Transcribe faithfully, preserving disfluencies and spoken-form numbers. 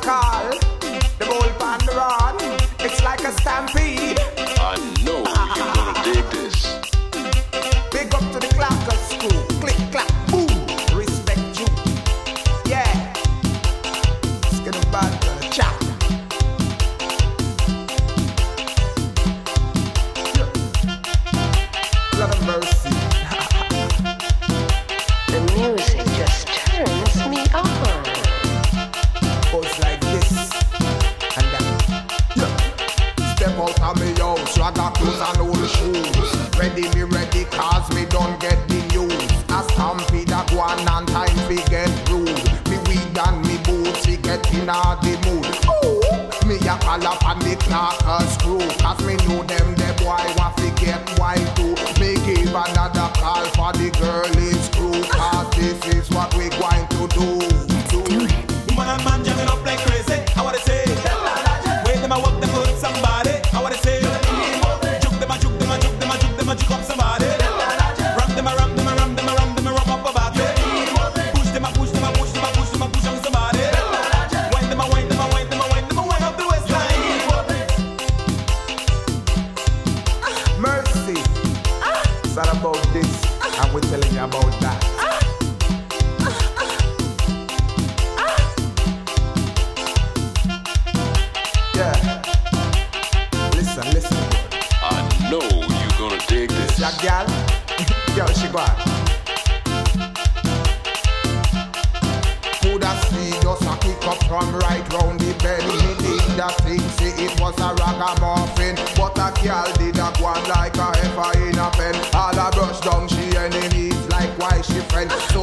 call the bull on the run. It's like a stampede. I know you're gonna dig this. Big up to the clacker school. Click, clack, boom. Respect you. Yeah. Skin of bad gonna chop. Lord of mercy. The music just turns me on. Goes like this and that. Yeah. Step out of me house, swagger clothes and all the shoes. Ready me ready cause me don't get the news. A stampede a go on and time we get rude. Me weed and me boots we get in a the mood. Ooh. Me a call up on the clockers crew. Cause me know them the boy want to get wild too. Me give another call for the girlies crew. Cause this is what we going to do. Do it. Woman and man jamming up like crazy. I wanna say, wait them a walk them good somebody. I wanna say, juke them a juke them a juke them a juke them a juke up somebody. Ram them a ram them a ram them a ram them a ram up a body. Push them a push them a push them a push them a push on somebody. Wind them a wind them a wind them a wind them a wind up the waistline. Mercy. It's all about this, and we're telling you about that. Yeah. Listen, listen. I know you're gonna dig this. That gal, yo, she go on. Coulda see just a kick up from right round the bend. He did that thing, see it was a ragamuffin. But a gal did a go on like a heifer in a pen. All a brush down she enemies, like why she friend.